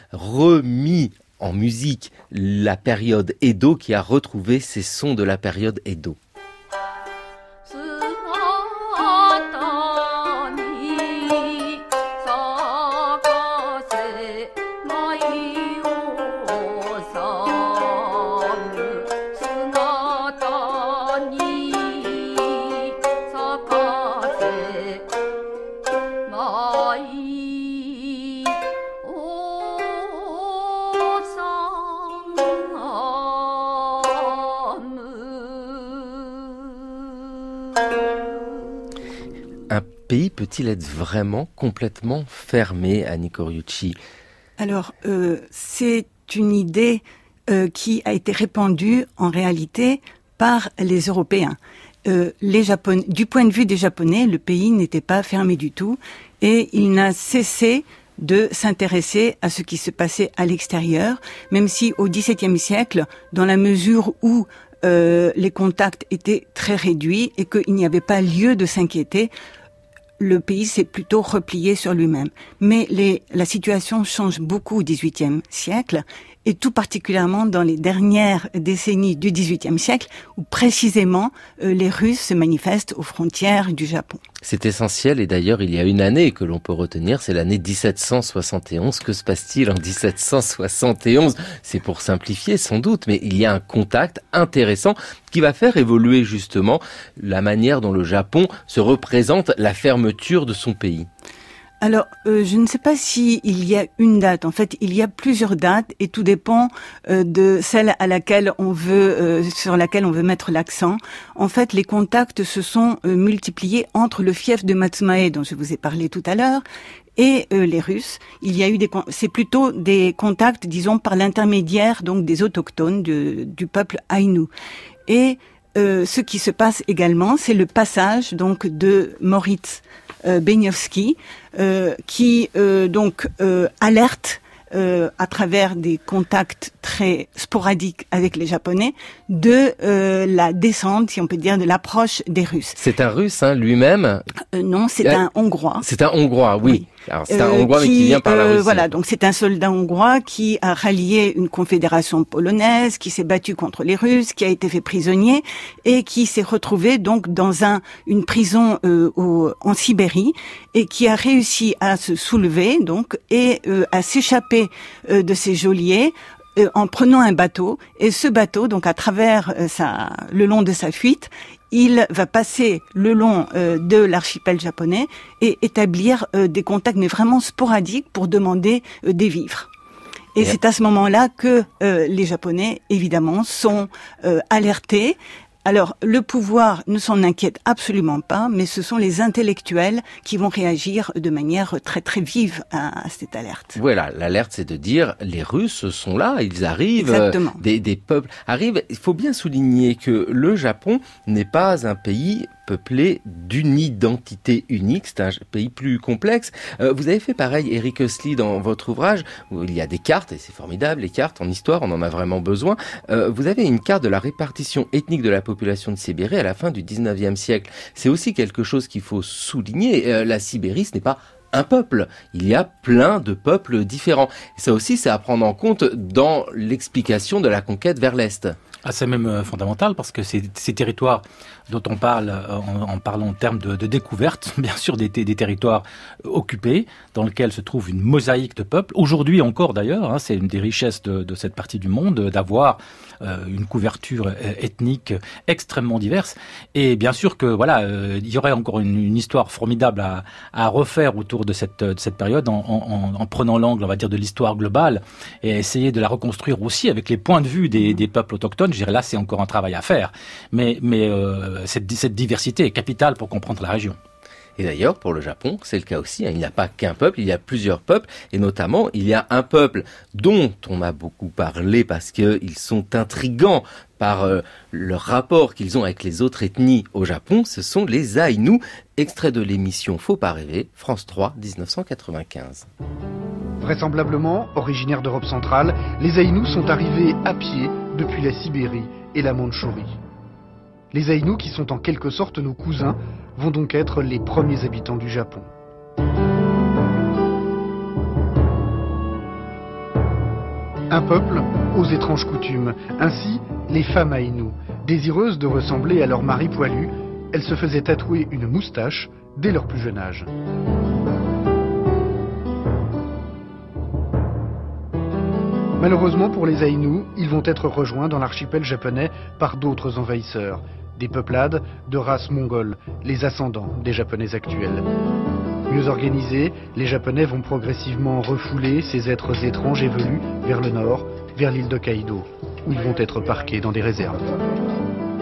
remis en musique la période Edo, qui a retrouvé ses sons de la période Edo. pays peut-il être vraiment complètement fermé, Annie Coriucci? Alors, euh, c'est une idée euh, qui a été répandue en réalité par les Européens. Euh, les Japonais, du point de vue des Japonais, le pays n'était pas fermé du tout et il n'a cessé de s'intéresser à ce qui se passait à l'extérieur, même si au dix-septième siècle, dans la mesure où euh, les contacts étaient très réduits et qu'il n'y avait pas lieu de s'inquiéter, le pays s'est plutôt replié sur lui-même. Mais les, la situation change beaucoup au dix-huitième siècle, et tout particulièrement dans les dernières décennies du dix-huitième siècle, où précisément euh, les Russes se manifestent aux frontières du Japon. C'est essentiel, et d'ailleurs il y a une année que l'on peut retenir, c'est l'année dix-sept cent soixante et onze. Que se passe-t-il en dix-sept cent soixante et onze? C'est pour simplifier sans doute, mais il y a un contact intéressant qui va faire évoluer justement la manière dont le Japon se représente la fermeture de son pays. Alors, euh, je ne sais pas si il y a une date. En fait, il y a plusieurs dates et tout dépend euh, de celle à laquelle on veut, euh, sur laquelle on veut mettre l'accent. En fait, les contacts se sont euh, multipliés entre le fief de Matsumae, dont je vous ai parlé tout à l'heure, et euh, les Russes. Il y a eu des, c'est plutôt des contacts, disons, par l'intermédiaire donc des autochtones de, du peuple Aïnou. Et euh, ce qui se passe également, c'est le passage donc de Moritz Euh, Beniowski, euh, qui euh, donc euh, alerte euh, à travers des contacts très sporadiques avec les Japonais de euh, la descente, si on peut dire, de l'approche des Russes. C'est un Russe, hein, lui-même? euh, Non, c'est euh, un Hongrois. C'est un Hongrois, oui. oui. Alors, c'est un euh, Hongrois, qui, mais qui vient par la Russie. Euh, voilà, donc c'est un soldat hongrois qui a rallié une confédération polonaise, qui s'est battu contre les Russes, qui a été fait prisonnier et qui s'est retrouvé donc dans un une prison euh, au, en Sibérie et qui a réussi à se soulever donc et euh, à s'échapper euh, de ses geôliers euh, en prenant un bateau. Et ce bateau, donc à travers euh, sa, le long de sa fuite, il va passer le long euh, de l'archipel japonais et établir euh, des contacts, mais vraiment sporadiques, pour demander euh, des vivres. Et yeah. C'est à ce moment-là que euh, les Japonais, évidemment, sont euh, alertés. Alors, le pouvoir ne s'en inquiète absolument pas, mais ce sont les intellectuels qui vont réagir de manière très très vive à, à cette alerte. Voilà, l'alerte, c'est de dire les Russes sont là, ils arrivent, Exactement. Des, des peuples arrivent. Il faut bien souligner que le Japon n'est pas un pays peuplé d'une identité unique, c'est un pays plus complexe. Euh, vous avez fait pareil, Eric Hössli, dans votre ouvrage, où il y a des cartes, et c'est formidable, les cartes en histoire, on en a vraiment besoin. Euh, vous avez une carte de la répartition ethnique de la population de Sibérie à la fin du dix-neuvième siècle. C'est aussi quelque chose qu'il faut souligner. Euh, la Sibérie, ce n'est pas un peuple. Il y a plein de peuples différents. Et ça aussi, c'est à prendre en compte dans l'explication de la conquête vers l'Est. Ah, c'est même euh, fondamental parce que ces, ces territoires dont on parle euh, en, en parlant en termes de, de découverte, bien sûr des, des territoires occupés dans lesquels se trouve une mosaïque de peuples. Aujourd'hui encore d'ailleurs, hein, c'est une des richesses de, de cette partie du monde d'avoir euh, une couverture ethnique extrêmement diverse. Et bien sûr que voilà, euh, il y aurait encore une, une histoire formidable à, à refaire autour de cette, de cette période en, en, en prenant l'angle, on va dire, de l'histoire globale et essayer de la reconstruire aussi avec les points de vue des, des peuples autochtones. Je dirais là, c'est encore un travail à faire. Mais, mais euh, cette, cette diversité est capitale pour comprendre la région. Et d'ailleurs, pour le Japon, c'est le cas aussi. Hein. Il n'y a pas qu'un peuple, il y a plusieurs peuples. Et notamment, il y a un peuple dont on a beaucoup parlé parce qu'ils sont intrigants par euh, le rapport qu'ils ont avec les autres ethnies au Japon. Ce sont les Aïnous. Extrait de l'émission Faut pas rêver, France trois, dix-neuf cent quatre-vingt-quinze. Vraisemblablement, originaires d'Europe centrale, les Aïnous sont arrivés à pied depuis la Sibérie et la Mandchourie. Les Aïnous, qui sont en quelque sorte nos cousins, vont donc être les premiers habitants du Japon. Un peuple aux étranges coutumes. Ainsi, les femmes Aïnous, désireuses de ressembler à leur mari poilu, elles se faisaient tatouer une moustache dès leur plus jeune âge. Malheureusement pour les Aïnous, ils vont être rejoints dans l'archipel japonais par d'autres envahisseurs, des peuplades de race mongole, les ascendants des Japonais actuels. Mieux organisés, les Japonais vont progressivement refouler ces êtres étranges et velus vers le nord, vers l'île d'Hokkaido, où ils vont être parqués dans des réserves.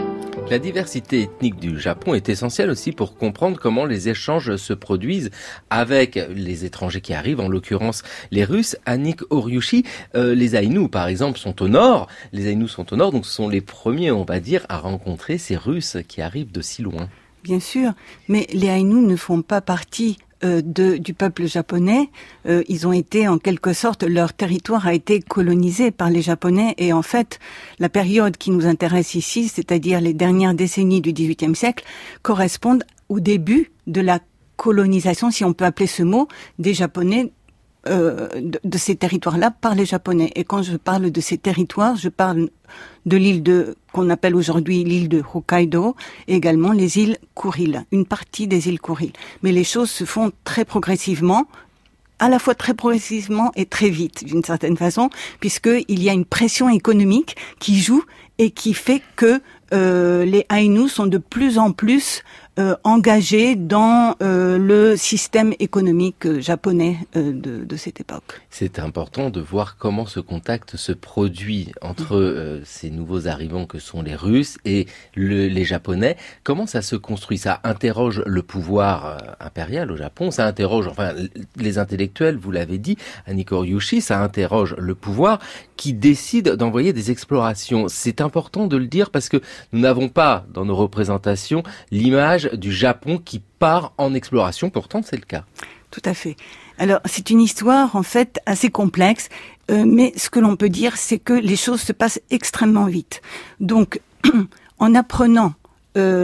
La diversité ethnique du Japon est essentielle aussi pour comprendre comment les échanges se produisent avec les étrangers qui arrivent, en l'occurrence les Russes. Annick Oriuchi, euh, les Aïnous par exemple sont au nord, les Aïnous sont au nord, donc ce sont les premiers, on va dire, à rencontrer ces Russes qui arrivent de si loin. Bien sûr, mais les Aïnous ne font pas partie euh, de, du peuple japonais. Euh, ils ont été, en quelque sorte, leur territoire a été colonisé par les Japonais. Et en fait, la période qui nous intéresse ici, c'est-à-dire les dernières décennies du dix-huitième siècle, correspondent au début de la colonisation, si on peut appeler ce mot, des Japonais euh, de, de ces territoires-là par les Japonais. Et quand je parle de ces territoires, je parle de l'île de qu'on appelle aujourd'hui l'île de Hokkaido, et également les îles Kuriles, une partie des îles Kuriles. Mais les choses se font très progressivement, à la fois très progressivement et très vite, d'une certaine façon, puisqu'il y a une pression économique qui joue et qui fait que euh, les Aïnous sont de plus en plus euh, engagés dans euh, le système économique euh, japonais euh, de, de cette époque. C'est important de voir comment ce contact se produit entre euh, ces nouveaux arrivants que sont les Russes et le, les Japonais. Comment ça se construit? Ça interroge le pouvoir euh, impérial au Japon, ça interroge enfin les intellectuels, vous l'avez dit, Annick Oriuchi, ça interroge le pouvoir qui décide d'envoyer des explorations. C'est important de le dire parce que nous n'avons pas dans nos représentations l'image du Japon qui part en exploration, pourtant c'est le cas. Tout à fait. Alors c'est une histoire en fait assez complexe, euh, mais ce que l'on peut dire c'est que les choses se passent extrêmement vite. Donc en apprenant euh,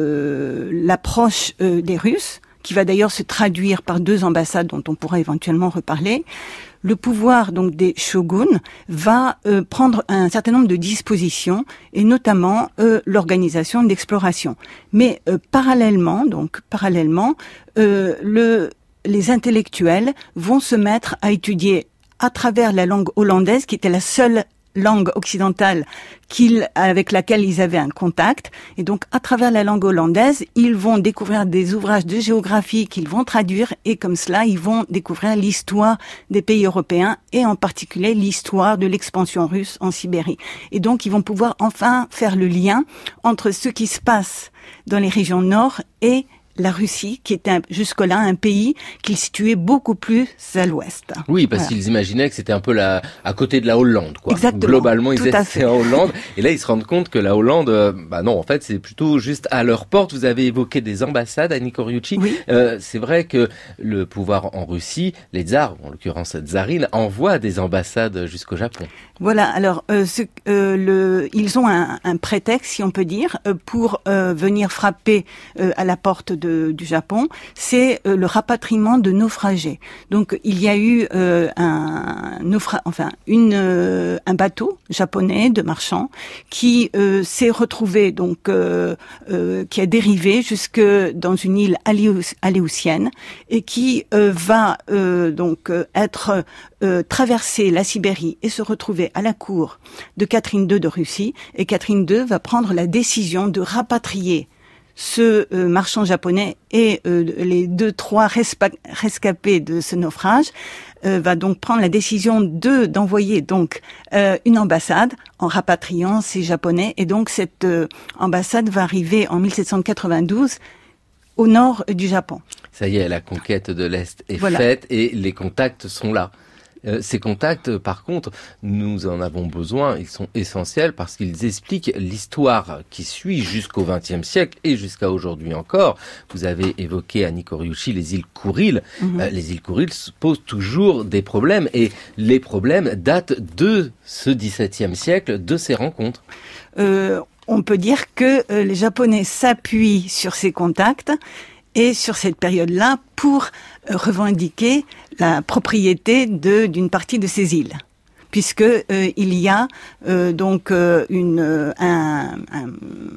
le, l'approche euh, des Russes, qui va d'ailleurs se traduire par deux ambassades dont on pourra éventuellement reparler, le pouvoir donc des shoguns va euh, prendre un certain nombre de dispositions et notamment euh, l'organisation d'exploration. Mais euh, parallèlement, donc parallèlement, euh, le, les intellectuels vont se mettre à étudier à travers la langue hollandaise, qui était la seule langue occidentale qu'ils, avec laquelle ils avaient un contact. Et donc, à travers la langue hollandaise, ils vont découvrir des ouvrages de géographie qu'ils vont traduire et comme cela, ils vont découvrir l'histoire des pays européens et en particulier l'histoire de l'expansion russe en Sibérie. Et donc, ils vont pouvoir enfin faire le lien entre ce qui se passe dans les régions nord et la Russie, qui était jusque-là un pays qu'ils situaient beaucoup plus à l'ouest. Oui, parce voilà. qu'ils imaginaient que c'était un peu la, à côté de la Hollande, quoi. Exactement. Globalement, ils Tout étaient en Hollande. Et là, ils se rendent compte que la Hollande, euh, bah non, en fait, c'est plutôt juste à leur porte. Vous avez évoqué des ambassades, Annick Oriuchi. Oui. Euh, c'est vrai que le pouvoir en Russie, les tsars, en l'occurrence tsarine, envoient des ambassades jusqu'au Japon. Voilà. Alors, euh, ce, euh, le, ils ont un, un prétexte, si on peut dire, euh, pour euh, venir frapper euh, à la porte de De, du Japon, c'est euh, le rapatriement de naufragés. Donc il y a eu euh, un naufra- enfin une euh, un bateau japonais de marchands qui euh, s'est retrouvé donc euh, euh, qui a dérivé jusque dans une île aléous- aléoutienne et qui euh, va euh, donc euh, être euh, traverser la Sibérie et se retrouver à la cour de Catherine deux de Russie, et Catherine deux va prendre la décision de rapatrier ce euh, marchand japonais et euh, les deux, trois respa- rescapés de ce naufrage, euh, va donc prendre la décision de d'envoyer donc euh, une ambassade en rapatriant ces Japonais. Et donc cette euh, ambassade va arriver en mille sept cent quatre-vingt-douze au nord du Japon. Ça y est, la conquête de l'Est est voilà. faite et les contacts sont là. Euh, ces contacts, par contre, nous en avons besoin, ils sont essentiels parce qu'ils expliquent l'histoire qui suit jusqu'au vingtième siècle et jusqu'à aujourd'hui encore. Vous avez évoqué, Annick Oriuchi, les îles Kuriles. Mm-hmm. Euh, les îles Kuriles posent toujours des problèmes et les problèmes datent de ce dix-septième siècle, de ces rencontres. Euh, on peut dire que euh, les Japonais s'appuient sur ces contacts et sur cette période-là pour euh, revendiquer la propriété de d'une partie de ces îles, puisque euh, il y a euh, donc euh, une euh, un, un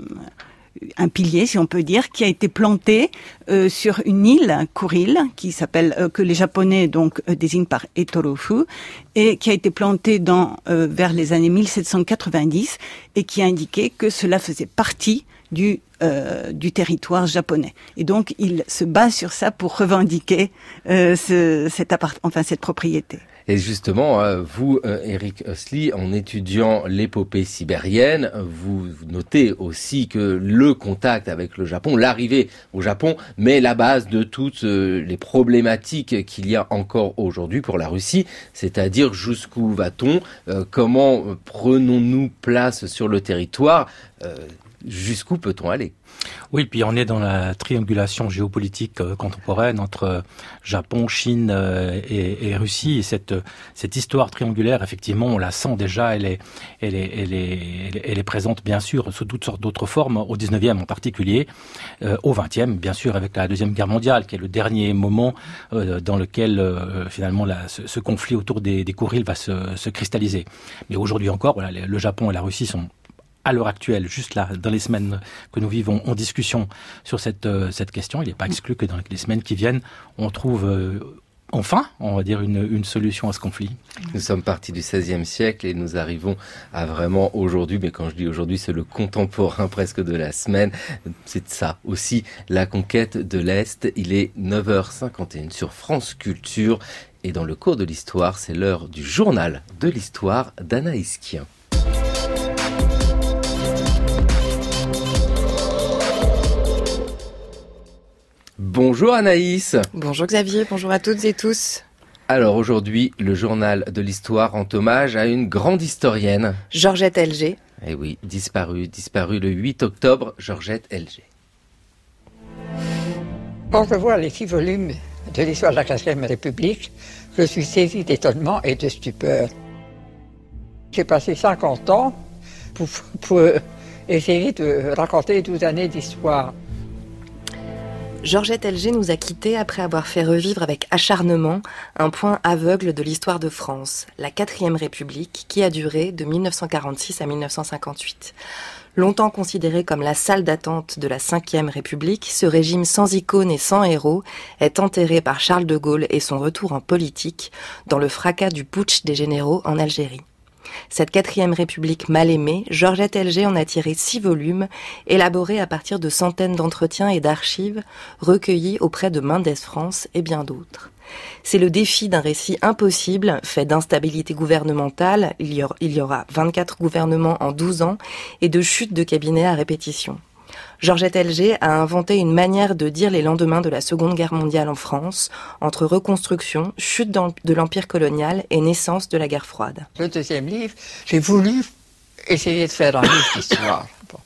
un pilier, si on peut dire, qui a été planté euh, sur une île Kurile qui s'appelle euh, que les Japonais donc euh, désignent par Etorofu, et qui a été planté dans euh, vers les années mille sept cent quatre-vingt-dix et qui a indiqué que cela faisait partie du euh, du territoire japonais. Et donc il se base sur ça pour revendiquer euh, ce, cette appart- enfin cette propriété. Et justement, vous, Eric Hössli, en étudiant l'épopée sibérienne, vous notez aussi que le contact avec le Japon, l'arrivée au Japon, met la base de toutes les problématiques qu'il y a encore aujourd'hui pour la Russie, c'est-à-dire jusqu'où va-t-on, euh, comment prenons-nous place sur le territoire, euh, jusqu'où peut-on aller ? Oui, puis on est dans la triangulation géopolitique euh, contemporaine entre euh, Japon, Chine euh, et, et Russie. Et cette cette histoire triangulaire, effectivement, on la sent déjà. Elle est elle est elle est elle est présente bien sûr sous toutes sortes d'autres formes au dix-neuvième en particulier, euh, au vingtième bien sûr avec la deuxième guerre mondiale qui est le dernier moment euh, dans lequel euh, finalement la, ce, ce conflit autour des, des Kourils va se, se cristalliser. Mais aujourd'hui encore, voilà, le Japon et la Russie sont à l'heure actuelle, juste là, dans les semaines que nous vivons en discussion sur cette, euh, cette question. Il n'est pas exclu que dans les semaines qui viennent, on trouve euh, enfin, on va dire, une, une solution à ce conflit. Nous sommes partis du seizième siècle et nous arrivons à vraiment aujourd'hui, mais quand je dis aujourd'hui, c'est le contemporain presque de la semaine. C'est ça aussi, la conquête de l'Est. Il est neuf heures cinquante et une sur France Culture et dans le cours de l'histoire, c'est l'heure du journal de l'histoire d'Anaïs Kien. Bonjour Anaïs. Bonjour Xavier, bonjour à toutes et tous. Alors aujourd'hui, le journal de l'histoire rend hommage à une grande historienne. Georgette Elgé. Eh oui, disparue, disparue le huit octobre, Georgette Elgé. Quand je vois les six volumes de l'histoire de la quatrième République, je suis saisi d'étonnement et de stupeur. J'ai passé cinquante ans pour, pour essayer de raconter douze années d'histoire. Georgette Elgé nous a quittés après avoir fait revivre avec acharnement un point aveugle de l'histoire de France, la quatrième République, qui a duré de mille neuf cent quarante-six à mille neuf cent cinquante-huit. Longtemps considéré comme la salle d'attente de la cinquième République, ce régime sans icône et sans héros est enterré par Charles de Gaulle et son retour en politique dans le fracas du putsch des généraux en Algérie. Cette quatrième République mal aimée, Georgette Elgé en a tiré six volumes, élaborés à partir de centaines d'entretiens et d'archives, recueillis auprès de Mendes France et bien d'autres. C'est le défi d'un récit impossible, fait d'instabilité gouvernementale, il y aura, il y aura vingt-quatre gouvernements en douze ans, et de chutes de cabinets à répétition. Georgette Elgé a inventé une manière de dire les lendemains de la Seconde Guerre mondiale en France, entre reconstruction, chute de l'empire colonial et naissance de la guerre froide. Le deuxième livre, j'ai voulu essayer de faire un livre d'histoire. Bon.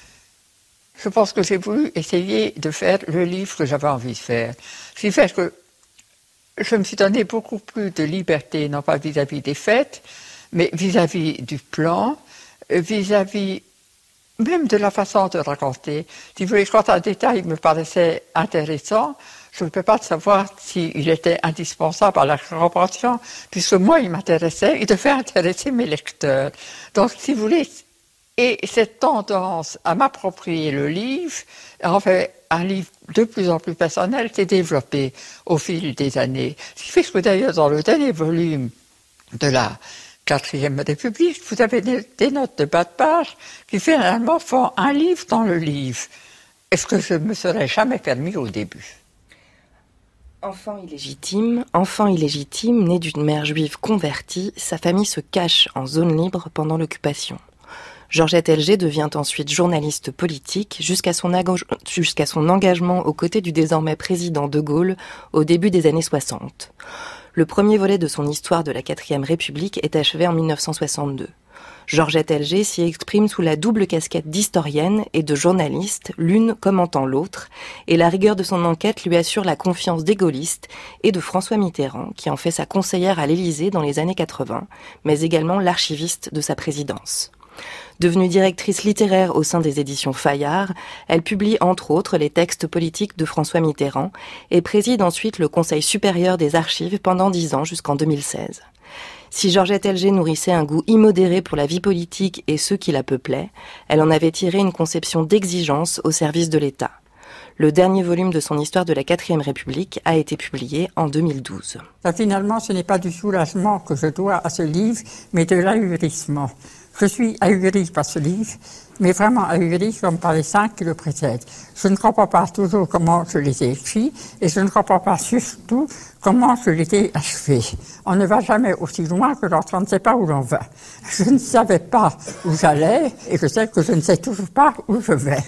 Je pense que j'ai voulu essayer de faire le livre que j'avais envie de faire. Ce qui fait que je me suis donné beaucoup plus de liberté, non pas vis-à-vis des faits, mais vis-à-vis du plan, vis-à-vis même de la façon de raconter. Si vous voulez, quand un détail me paraissait intéressant, je ne peux pas savoir s'il était indispensable à la compréhension, puisque moi, il m'intéressait, il devait intéresser mes lecteurs. Donc, si vous voulez, et cette tendance à m'approprier le livre, en fait, un livre de plus en plus personnel s'est développé au fil des années. Ce qui fait que d'ailleurs, dans le dernier volume de la quatrième République, vous avez des, des notes de bas de page qui finalement font un livre dans le livre. Est-ce que je me serais jamais permis au début? Enfant illégitime, enfant illégitime, né d'une mère juive convertie, sa famille se cache en zone libre pendant l'occupation. Georgette Elgé devient ensuite journaliste politique jusqu'à son, ag- jusqu'à son engagement aux côtés du désormais président de Gaulle au début des années soixante. Le premier volet de son histoire de la quatrième République est achevé en mille neuf cent soixante-deux. Georgette Elgé s'y exprime sous la double casquette d'historienne et de journaliste, l'une commentant l'autre, et la rigueur de son enquête lui assure la confiance des gaullistes et de François Mitterrand, qui en fait sa conseillère à l'Élysée dans les années quatre-vingts, mais également l'archiviste de sa présidence. Devenue directrice littéraire au sein des éditions Fayard, elle publie entre autres les textes politiques de François Mitterrand et préside ensuite le Conseil supérieur des archives pendant dix ans jusqu'en deux mille seize. Si Georgette Elgé nourrissait un goût immodéré pour la vie politique et ceux qui la peuplaient, elle en avait tiré une conception d'exigence au service de l'État. Le dernier volume de son histoire de la quatrième République a été publié en deux mille douze. Ça, finalement, ce n'est pas du soulagement que je dois à ce livre, mais de l'ahurissement. Je suis ahurie par ce livre, mais vraiment ahurie comme par les cinq qui le précèdent. Je ne comprends pas toujours comment je les ai écrits, et je ne comprends pas surtout comment je les ai achevés. On ne va jamais aussi loin que lorsqu'on ne sait pas où l'on va. Je ne savais pas où j'allais, et je sais que je ne sais toujours pas où je vais.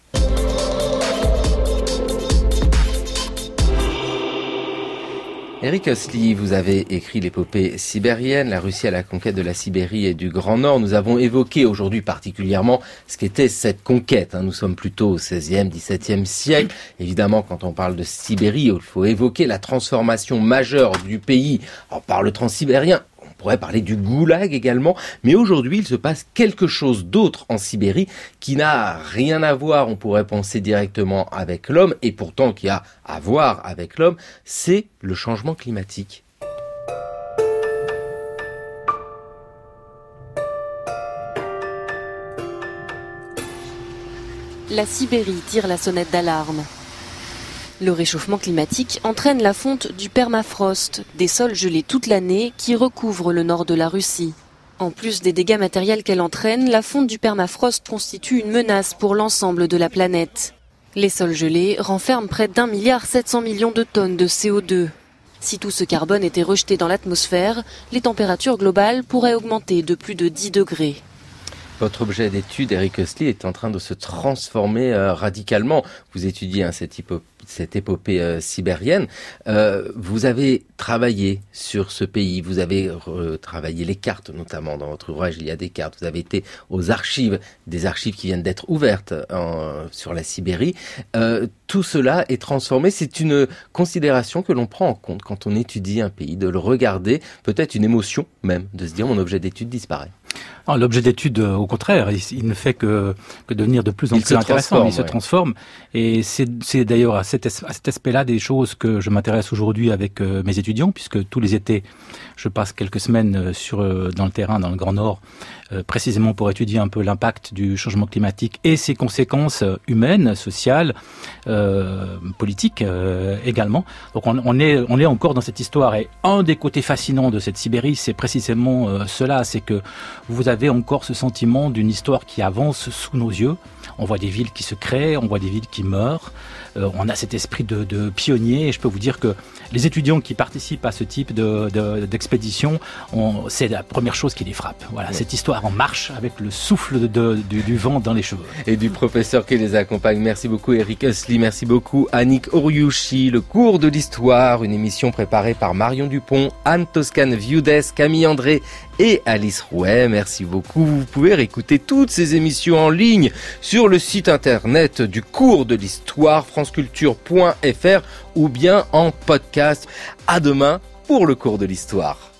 Éric Hössli, vous avez écrit l'épopée sibérienne, la Russie à la conquête de la Sibérie et du Grand Nord. Nous avons évoqué aujourd'hui particulièrement ce qu'était cette conquête. Nous sommes plutôt au seizième, dix-septième siècle. Évidemment, quand on parle de Sibérie, il faut évoquer la transformation majeure du pays. Alors, par le transsibérien, on pourrait parler du goulag également, mais aujourd'hui il se passe quelque chose d'autre en Sibérie qui n'a rien à voir, on pourrait penser directement avec l'homme, et pourtant qui a à voir avec l'homme, c'est le changement climatique. La Sibérie tire la sonnette d'alarme. Le réchauffement climatique entraîne la fonte du permafrost, des sols gelés toute l'année qui recouvrent le nord de la Russie. En plus des dégâts matériels qu'elle entraîne, la fonte du permafrost constitue une menace pour l'ensemble de la planète. Les sols gelés renferment près d'un milliard sept cents millions de tonnes de C O deux. Si tout ce carbone était rejeté dans l'atmosphère, les températures globales pourraient augmenter de plus de dix degrés. Votre objet d'étude, Éric Hössli, est en train de se transformer euh, radicalement. Vous étudiez hein, cette, hypo- cette épopée euh, sibérienne. Euh, vous avez travaillé sur ce pays, vous avez euh, travaillé les cartes, notamment dans votre ouvrage, il y a des cartes. Vous avez été aux archives, des archives qui viennent d'être ouvertes en, sur la Sibérie. Euh, tout cela est transformé. C'est une considération que l'on prend en compte quand on étudie un pays, de le regarder, peut-être une émotion même, de se dire mon objet d'étude disparaît. Alors, l'objet d'étude, au contraire, il, il ne fait que, que devenir de plus en il plus intéressant. Il ouais. se transforme. Et c'est, c'est d'ailleurs à cet, à cet aspect-là des choses que je m'intéresse aujourd'hui avec euh, mes étudiants, puisque tous les étés, je passe quelques semaines sur, euh, dans le terrain, dans le Grand Nord, euh, précisément pour étudier un peu l'impact du changement climatique et ses conséquences humaines, sociales, euh, politiques euh, également. Donc, on, on, est, on est encore dans cette histoire. Et un des côtés fascinants de cette Sibérie, c'est précisément euh, cela, c'est que vous avez encore ce sentiment d'une histoire qui avance sous nos yeux. On voit des villes qui se créent, on voit des villes qui meurent. Euh, on a cet esprit de, de pionnier. Et je peux vous dire que les étudiants qui participent à ce type de, de, d'expédition, on, c'est la première chose qui les frappe. Voilà, oui. Cette histoire en marche avec le souffle de, de, du, du vent dans les cheveux. Et du professeur qui les accompagne. Merci beaucoup Éric Hössli. Merci beaucoup Annick Oriouchi. Le cours de l'histoire, une émission préparée par Marion Dupont, Anne Toscane-Viudes, Camille André et Alice Rouet. Merci beaucoup. Vous pouvez réécouter toutes ces émissions en ligne sur le site internet du cours de l'histoire, franceculture point f r, ou bien en podcast. À demain pour le cours de l'histoire.